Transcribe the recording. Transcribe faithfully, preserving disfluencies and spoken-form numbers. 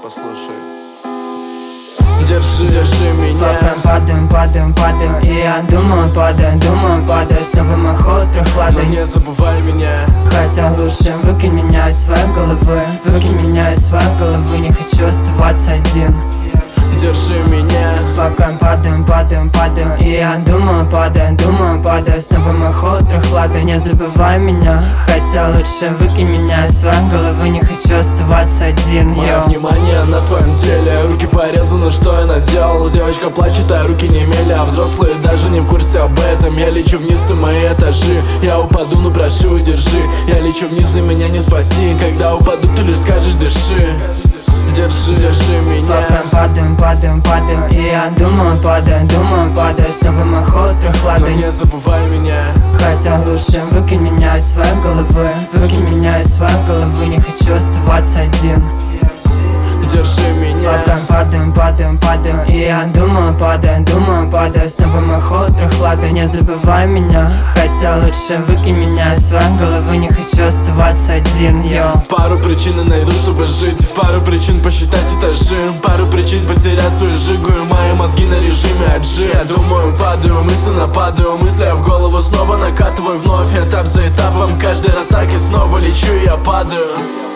послушай. Держи, держи меня. Пока падаем, падаем, падаем, и я думаю, падаю, думаю, падаю. Снова махот прохладой. Но не забывай меня. Хотя лучше выкинь меня из своей головы. Выкинь меня из своей головы. Не хочу оставаться один. Держи меня. Пока падаем, падаем, падаем, и я думаю, падаю, думаю, падаю. Снова махот прохладой. Не забывай меня. Хотя лучше выкинь меня из своей головы. Не хочу оставаться один. Мое внимание на твоем теле. Руки порезаны, что я наделал. Девочка плачет, а руки не мели. А взрослые даже не в курсе об этом. Я лечу вниз, ты мои этажи. Я упаду, ну прошу, держи. Я лечу вниз, и меня не спасти. Когда упаду, ты лишь скажешь, дыши. Держи, держи меня. Пока падаем, падаем, падаем, и я думаю, падаю, думаю, падаю. Снова махот прохладой. Но не забывай меня. Хотя лучше выкинь меня из своей головы. Выкинь меня из своей головы. Не хочу оставаться один. Держи меня. Пока падаем, падаем, падаем, и я думаю, падаю, думаю, падаю. Снова махот прохладой. Не забывай меня. Хотя лучше выкинь меня из своей головы. Не хочу оставаться один, йо. Пару причин найду, чтобы жить. Пару причин посчитать этажи. Пару причин потерять свою жигу. И мои мозги на режиме аджи. Я думаю, падаю, мысленно падаю. Мысли я в голову снова накатываю вновь. Этап за этапом, каждый раз так и снова лечу, и я падаю.